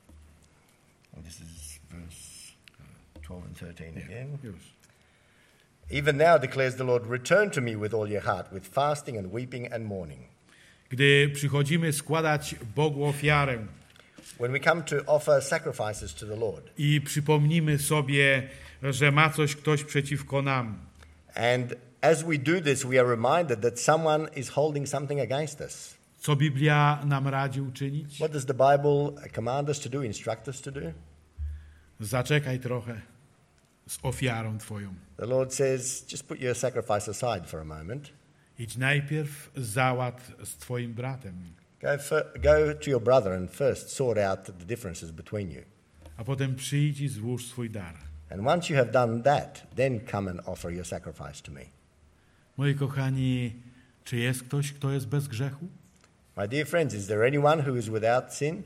Speaker 2: This is verse twelve and thirteen again.
Speaker 1: Już.
Speaker 2: Even now declares the Lord, return to me with all your heart, with fasting and weeping and mourning.
Speaker 1: Gdy przychodzimy składać Bogu ofiarę
Speaker 2: When we come to offer sacrifices to the Lord,
Speaker 1: i przypomnimy sobie, że ma coś ktoś przeciwko nam,
Speaker 2: and as we do this, we are reminded that someone is holding something against us.
Speaker 1: co Biblia nam radzi uczynić?
Speaker 2: What does the Bible command us to do, instruct us to do?
Speaker 1: Zaczekaj trochę z ofiarą twoją.
Speaker 2: The Lord says, just put your sacrifice aside for a moment.
Speaker 1: Idź najpierw załatw z twoim bratem,
Speaker 2: Go, for, go to your brother and first sort out the differences between you.
Speaker 1: a potem przyjdź i złóż swój dar.
Speaker 2: And once you have done that, then come and offer your sacrifice to me.
Speaker 1: Moi kochani, czy jest ktoś, kto jest bez grzechu?
Speaker 2: My dear friends, is there anyone who is without sin?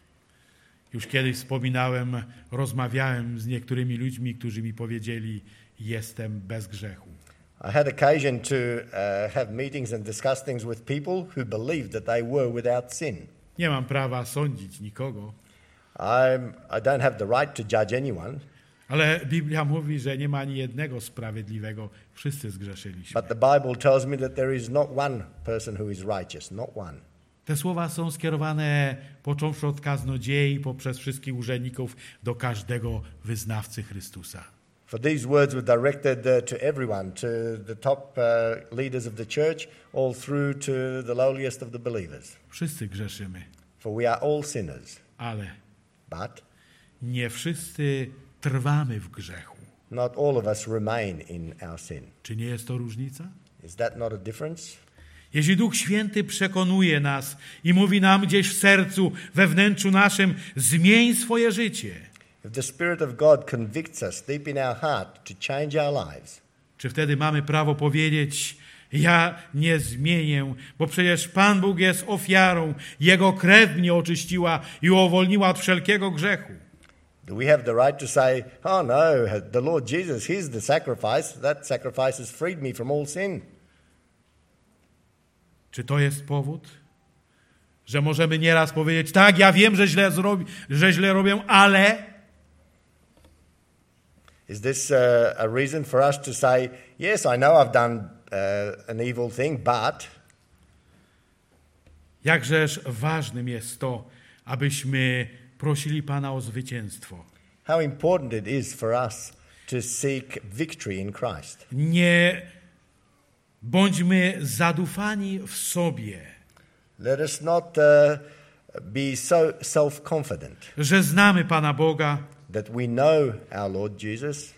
Speaker 1: Już kiedyś wspominałem, rozmawiałem z niektórymi ludźmi, którzy mi powiedzieli, jestem bez grzechu.
Speaker 2: I had occasion to uh, have meetings and discuss things with people who believed that they were without sin.
Speaker 1: Nie mam prawa sądzić nikogo,
Speaker 2: I'm, I don't have the right to judge anyone,
Speaker 1: ale Biblia mówi, że nie ma ani jednego sprawiedliwego. Wszyscy zgrzeszyliśmy.
Speaker 2: but the Bible tells me that there is not one person who is righteous, not one.
Speaker 1: Te słowa są skierowane począwszy od kaznodziei, poprzez wszystkich urzędników, do każdego wyznawcy Chrystusa.
Speaker 2: For these words were directed uh, to everyone, to the top uh, leaders of the church, all through to the lowliest of the believers.
Speaker 1: Wszyscy grzeszymy,
Speaker 2: For we are all sinners,
Speaker 1: ale
Speaker 2: but
Speaker 1: nie wszyscy trwamy w grzechu.
Speaker 2: not all of us remain in our sin.
Speaker 1: Czy nie jest to różnica?
Speaker 2: Is that not a difference?
Speaker 1: Jeśli Duch Święty przekonuje nas i mówi nam gdzieś w sercu, we wnętrzu naszym, zmień swoje życie,
Speaker 2: If the Spirit of God convicts us deep in our heart to change our lives,
Speaker 1: czy wtedy mamy prawo powiedzieć, Ja nie zmienię, bo przecież Pan Bóg jest ofiarą. Jego krew mnie oczyściła i uwolniła od wszelkiego grzechu.
Speaker 2: Do we have the right to say, oh no, the Lord Jesus, he's the sacrifice. That sacrifice has freed me from all sin.
Speaker 1: Czy to jest powód, że możemy nieraz powiedzieć, tak, ja wiem, że źle, zrobi, że źle robię, ale...
Speaker 2: Is this uh, a reason for us to say, yes, I know I've done uh, an evil thing, but...
Speaker 1: Jakżeż ważnym jest to, abyśmy prosili Pana o zwycięstwo.
Speaker 2: How important it is for us to seek victory in Christ.
Speaker 1: Nie bądźmy zadufani w sobie,
Speaker 2: Let us not uh, be so self-confident
Speaker 1: że znamy Pana Boga
Speaker 2: that we know our Lord Jesus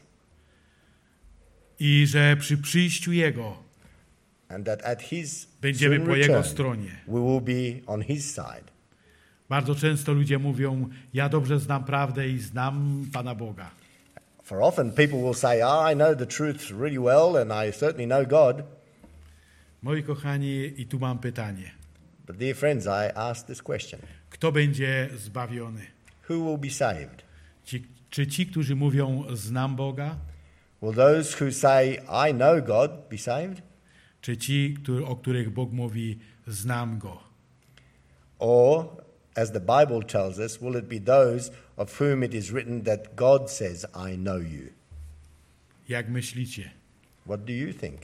Speaker 1: i że przy przyjściu Jego
Speaker 2: and that at His
Speaker 1: będziemy
Speaker 2: soon
Speaker 1: po Jego
Speaker 2: return
Speaker 1: stronie.
Speaker 2: we will be on His side.
Speaker 1: Bardzo często ludzie mówią, ja dobrze znam prawdę i znam Pana Boga.
Speaker 2: For often people will say, oh, I know the truth really well and I certainly know God.
Speaker 1: Moi kochani, i tu mam pytanie.
Speaker 2: But dear friends, I ask this question.
Speaker 1: Kto będzie zbawiony?
Speaker 2: Who will be saved?
Speaker 1: Ci, czy ci, którzy mówią, znam Boga?
Speaker 2: Will those who say, I know God, be saved?
Speaker 1: Czy ci, który, o których Bóg mówi, znam Go?
Speaker 2: Or, as the Bible tells us, will it be those of whom it is written that God says, I know you?
Speaker 1: Jak myślicie?
Speaker 2: What do you think?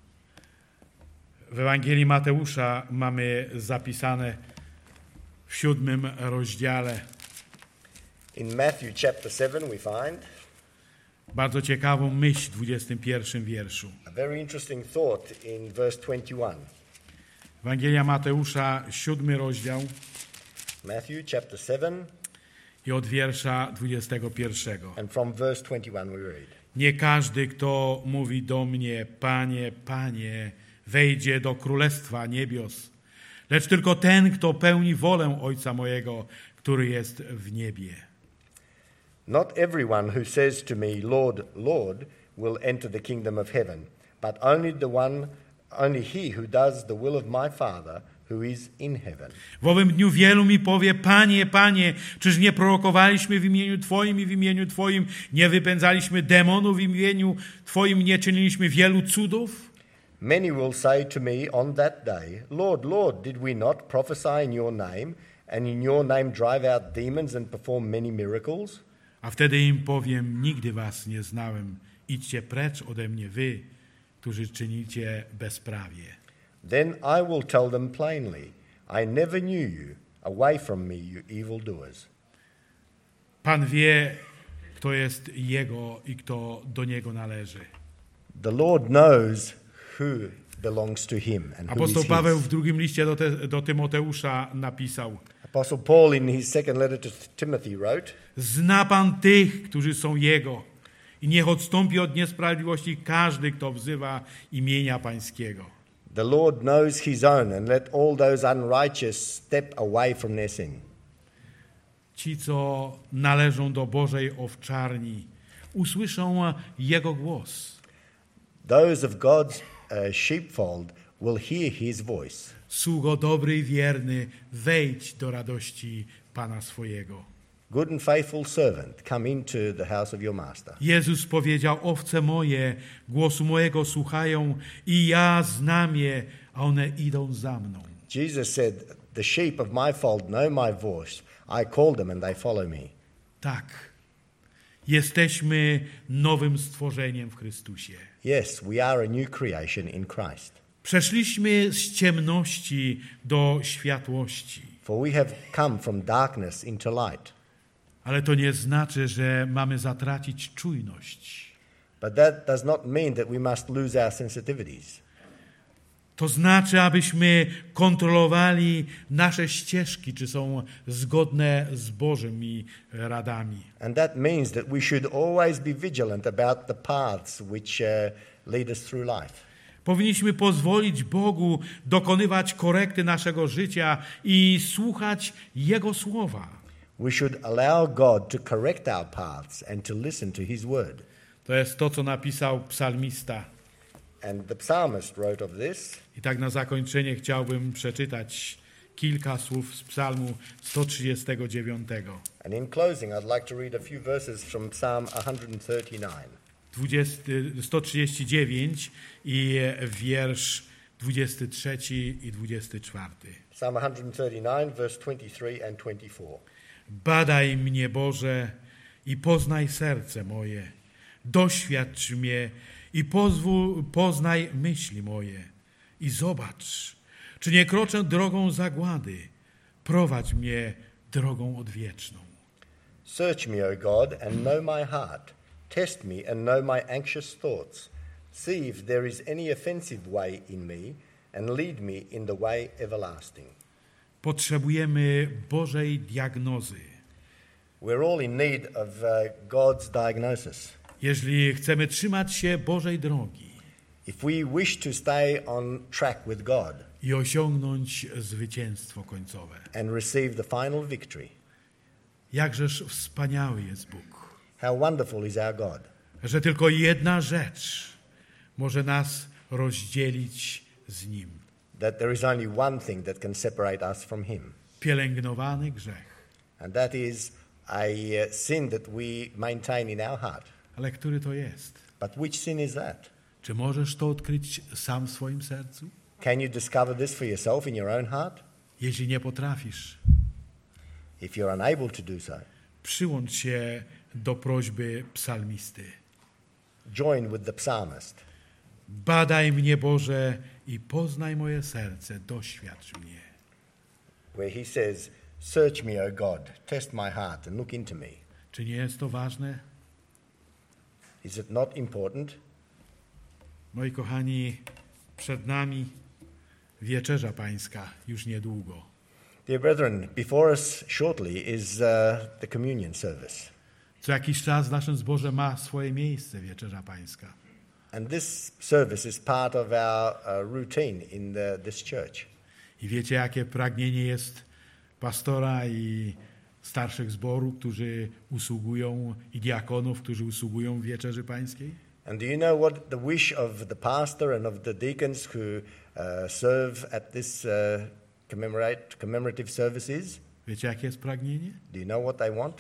Speaker 1: W Ewangelii Mateusza mamy zapisane w siódmym rozdziale
Speaker 2: In Matthew chapter seven we find
Speaker 1: bardzo ciekawą myśl w dwudziestym pierwszym wierszu.
Speaker 2: a very interesting thought in verse twenty-one.
Speaker 1: Ewangelia Mateusza, siódmy rozdział
Speaker 2: Matthew chapter seven
Speaker 1: i od wiersza dwudziestego pierwszego.
Speaker 2: and from verse twenty-one we read.
Speaker 1: Nie każdy, kto mówi do mnie, Panie, Panie, wejdzie do Królestwa Niebios, lecz tylko ten, kto pełni wolę Ojca mojego, który jest w niebie.
Speaker 2: Not everyone who says to me, Lord, Lord, will enter the kingdom of heaven, but only the one, only he who does the will of my Father who is in heaven.
Speaker 1: W owym dniu wielu mi powie, Panie, Panie, czyż nie prorokowaliśmy w imieniu Twoim i w imieniu Twoim, nie wypędzaliśmy demonów w imieniu Twoim, nie czyniliśmy wielu cudów?
Speaker 2: Many will say to me on that day, Lord, Lord, did we not prophesy in your name, and in your name drive out demons and perform many miracles?
Speaker 1: A wtedy im powiem, nigdy was nie znałem, idźcie precz ode mnie wy, którzy czynicie bezprawie.
Speaker 2: Then I will tell them plainly, I never knew you, away from me, you evildoers.
Speaker 1: Pan wie, kto jest Jego i kto do Niego należy.
Speaker 2: The Lord knows who belongs to him and who is
Speaker 1: Apostoł Paweł
Speaker 2: his.
Speaker 1: w drugim liście do, te, do Tymoteusza napisał,
Speaker 2: Apostle Paul in his second letter to Timothy wrote,
Speaker 1: zna Pan tych, którzy są Jego i niech odstąpi od niesprawiedliwości każdy, kto wzywa imienia Pańskiego.
Speaker 2: the Lord knows his own, and let all those unrighteous step away from their sin.
Speaker 1: Ci, co należą do Bożej owczarni, usłyszą Jego głos.
Speaker 2: Those of God's uh, sheepfold will hear his voice.
Speaker 1: Sługo dobry i wierny, wejdź do radości Pana swojego.
Speaker 2: Good and faithful servant, come into the house of your master.
Speaker 1: Jezus powiedział, owce moje głosu mojego słuchają i ja znam je, a one idą za mną.
Speaker 2: Jesus said, the sheep of my fold know my voice. I call them and they follow me.
Speaker 1: Tak, jesteśmy nowym stworzeniem w Chrystusie.
Speaker 2: Yes, we are a new creation in Christ.
Speaker 1: Przeszliśmy z ciemności do światłości.
Speaker 2: For we have come from darkness into light.
Speaker 1: Ale to nie znaczy, że mamy zatracić czujność.
Speaker 2: But that does not mean that we must lose our sensitivities.
Speaker 1: To znaczy, abyśmy kontrolowali nasze ścieżki, czy są zgodne z Bożymi radami.
Speaker 2: And that means that we should always be vigilant about the paths which uh, lead us through life.
Speaker 1: Powinniśmy pozwolić Bogu dokonywać korekty naszego życia i słuchać Jego słowa.
Speaker 2: We should allow God to correct our paths and to listen to his word.
Speaker 1: To jest to, co napisał psalmista.
Speaker 2: And the psalmist wrote of this.
Speaker 1: I tak na zakończenie chciałbym przeczytać kilka słów z Psalmu sto trzydziestego dziewiątego.
Speaker 2: And in closing, I'd like to read a few verses from Psalm one thirty-nine.
Speaker 1: sto trzydzieści dziewięć i wiersz dwudziesty trzeci i dwudziesty czwarty.
Speaker 2: Psalm one thirty-nine, verse twenty-three and twenty-four.
Speaker 1: Badaj mnie, Boże, i poznaj serce moje. Doświadcz mnie i pozwól, poznaj myśli moje. I zobacz, czy nie kroczę drogą zagłady. Prowadź mnie drogą odwieczną.
Speaker 2: Search me, O God, and know my heart. Test me and know my anxious thoughts. See if there is any offensive way in me, and lead me in the way everlasting.
Speaker 1: Potrzebujemy Bożej diagnozy.
Speaker 2: We're all in need of uh, God's diagnosis.
Speaker 1: Jeżeli chcemy trzymać się Bożej drogi
Speaker 2: If we wish to stay on track with God
Speaker 1: i osiągnąć zwycięstwo końcowe.
Speaker 2: and receive the final victory,
Speaker 1: Jakżeż wspaniały jest Bóg,
Speaker 2: how wonderful is our God,
Speaker 1: że tylko jedna rzecz może nas rozdzielić z Nim.
Speaker 2: that there is only one thing that can separate us from Him,
Speaker 1: Pielęgnowany grzech.
Speaker 2: and that is a uh, sin that we maintain in our heart.
Speaker 1: Ale który to jest?
Speaker 2: But which sin is that?
Speaker 1: Czy możesz to odkryć sam w swoim sercu?
Speaker 2: Can you discover this for yourself in your own heart?
Speaker 1: Jeśli nie potrafisz,
Speaker 2: If you're unable to do so,
Speaker 1: przyłącz się do prośby psalmisty.
Speaker 2: join with the psalmist.
Speaker 1: Badaj mnie, Boże, i poznaj moje serce, doświadcz mnie.
Speaker 2: Where he says, search me, O God, test my heart and look into me.
Speaker 1: Czy nie jest to ważne?
Speaker 2: Is it not important?
Speaker 1: Moi kochani, przed nami wieczerza pańska już niedługo.
Speaker 2: Dear brethren, before us shortly is uh, the communion service.
Speaker 1: Co jakiś czas w naszym zborze ma swoje miejsce wieczerza pańska.
Speaker 2: And this service is part of our uh, routine in the, this church.
Speaker 1: I wiecie, jakie pragnienie jest pastora i starszych zboru, którzy usługują, i diakonów, którzy usługują w wieczerzy pańskiej?
Speaker 2: And do you know what the wish of the pastor and of the deacons who uh, serve at this uh, commemorate, commemorative service is?
Speaker 1: Wiecie, jakie jest pragnienie?
Speaker 2: Do you know what they want?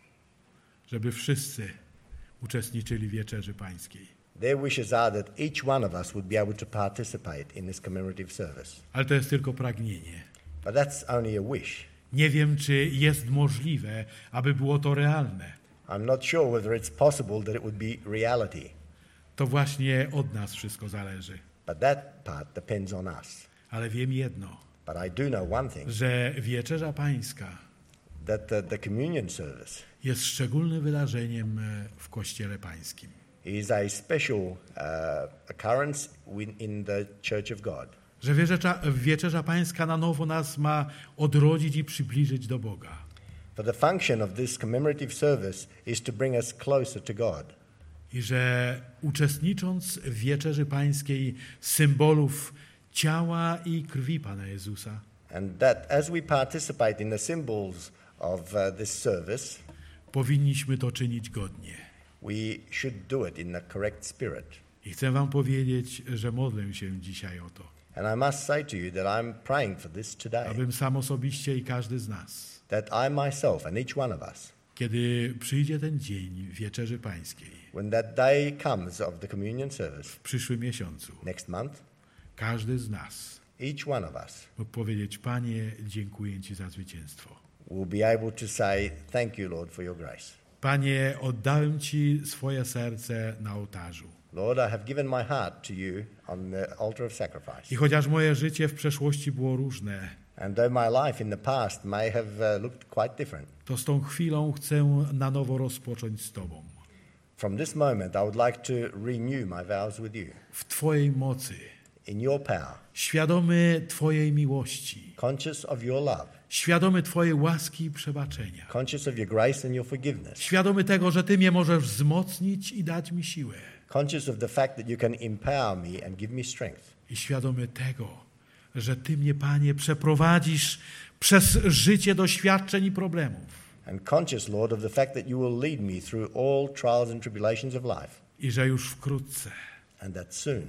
Speaker 1: Żeby wszyscy uczestniczyli w wieczerzy pańskiej.
Speaker 2: Their wishes are that each one of us would be able to participate in this commemorative service.
Speaker 1: Ale to jest tylko pragnienie.
Speaker 2: But that's only a wish.
Speaker 1: Nie wiem, czy jest możliwe, aby było to realne.
Speaker 2: I'm not sure whether it's possible that it would be reality.
Speaker 1: To właśnie od nas wszystko zależy.
Speaker 2: But that part depends on us.
Speaker 1: Ale wiem jedno,
Speaker 2: But I do know one thing,
Speaker 1: że wieczerza pańska
Speaker 2: that the, the communion service
Speaker 1: jest szczególnym wydarzeniem w Kościele Pańskim.
Speaker 2: is a special uh, occurrence in, in the Church of God.
Speaker 1: Że wieczerza, wieczerza pańska na nowo nas ma odrodzić i przybliżyć do Boga.
Speaker 2: For the function of this commemorative service is to bring us closer to God.
Speaker 1: I że uczestnicząc w wieczerzy pańskiej symbolów ciała i krwi Pana Jezusa,
Speaker 2: And that as we participate in the symbols of uh, this service,
Speaker 1: powinniśmy to czynić godnie.
Speaker 2: we should do it in the correct spirit.
Speaker 1: I chcę wam powiedzieć, że modlę się dzisiaj o to,
Speaker 2: And I must say to you that I'm praying for this today,
Speaker 1: abym sam osobiście i każdy z nas,
Speaker 2: that I myself and each one of us,
Speaker 1: kiedy przyjdzie ten dzień wieczerzy pańskiej
Speaker 2: when that day comes of the communion service
Speaker 1: w przyszłym miesiącu,
Speaker 2: next month,
Speaker 1: każdy z nas
Speaker 2: each one of us
Speaker 1: mógł powiedzieć: Panie, dziękuję Ci za zwycięstwo.
Speaker 2: will be able to say, thank you, Lord, for your grace.
Speaker 1: Panie, oddałem Ci swoje serce na ołtarzu.
Speaker 2: Lord, I have given my heart to you on the altar of sacrifice.
Speaker 1: I chociaż moje życie w przeszłości było różne,
Speaker 2: And though my life in the past may have uh, looked quite different,
Speaker 1: to z tą chwilą chcę na nowo rozpocząć z Tobą.
Speaker 2: from this moment I would like to renew my vows with you.
Speaker 1: W Twojej mocy,
Speaker 2: In your power,
Speaker 1: świadomy Twojej miłości,
Speaker 2: conscious of your love,
Speaker 1: świadomy Twojej łaski i przebaczenia,
Speaker 2: conscious of your grace and your forgiveness,
Speaker 1: świadomy tego, że Ty mnie możesz wzmocnić i dać mi siłę,
Speaker 2: conscious of the fact that you can empower me and give me strength,
Speaker 1: i świadomy tego, że Ty mnie, Panie, przeprowadzisz przez życie doświadczeń i problemów
Speaker 2: and conscious, Lord, of the fact that you will lead me through all trials and tribulations of life,
Speaker 1: i że już wkrótce
Speaker 2: and that soon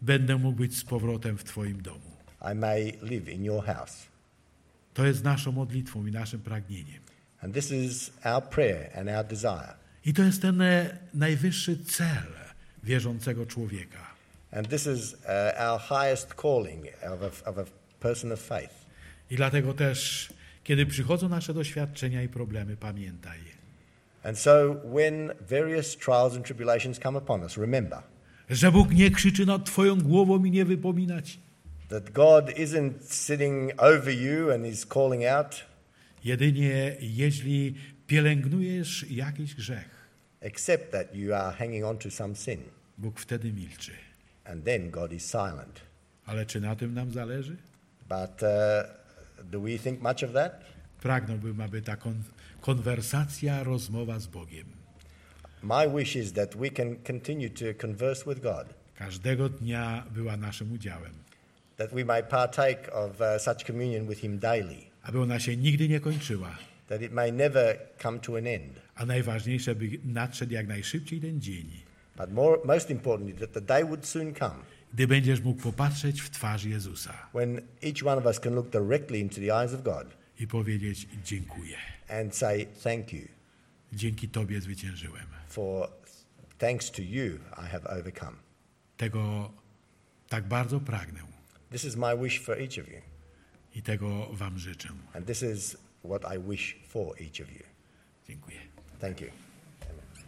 Speaker 1: będę mógł być z powrotem w Twoim domu.
Speaker 2: I may live in your house.
Speaker 1: To jest naszą modlitwą i naszym pragnieniem.
Speaker 2: And this is our prayer and our desire.
Speaker 1: I to jest ten e, najwyższy cel wierzącego człowieka.
Speaker 2: And this is uh, our highest calling of a, of a person of faith.
Speaker 1: I dlatego też, kiedy przychodzą nasze doświadczenia i problemy, pamiętaj.
Speaker 2: And so when various trials and tribulations come upon us, remember
Speaker 1: Że Bóg nie krzyczy nad Twoją głową i nie wypomina ci.
Speaker 2: that God isn't sitting over you and is calling out,
Speaker 1: Jedynie jeśli pielęgnujesz jakiś grzech,
Speaker 2: except that you are hanging on to some sin.
Speaker 1: Bóg wtedy milczy.
Speaker 2: And then God is silent.
Speaker 1: Ale czy na tym nam zależy?
Speaker 2: But uh, do we think much of that?
Speaker 1: Pragnąłbym, aby ta kon- konwersacja, rozmowa z Bogiem
Speaker 2: My wish is that we can continue to converse with God,
Speaker 1: każdego dnia była naszym udziałem.
Speaker 2: that we may partake of uh, such communion with Him daily,
Speaker 1: Aby ona się nigdy nie kończyła.
Speaker 2: that it may never come to an end.
Speaker 1: A najważniejsze, by nadszedł jak najszybciej ten dzień,
Speaker 2: But more, most importantly, that the day would soon come
Speaker 1: gdy będziesz mógł popatrzeć w twarz Jezusa
Speaker 2: when each one of us can look directly into the eyes of God
Speaker 1: i powiedzieć dziękuję.
Speaker 2: and say, thank you,
Speaker 1: Dzięki Tobie zwyciężyłem.
Speaker 2: for thanks to you I have overcome.
Speaker 1: Tego tak bardzo pragnę
Speaker 2: This is my wish for each of you,
Speaker 1: i tego Wam życzę.
Speaker 2: and this is what I wish for each of you.
Speaker 1: Dziękuję.
Speaker 2: Thank you.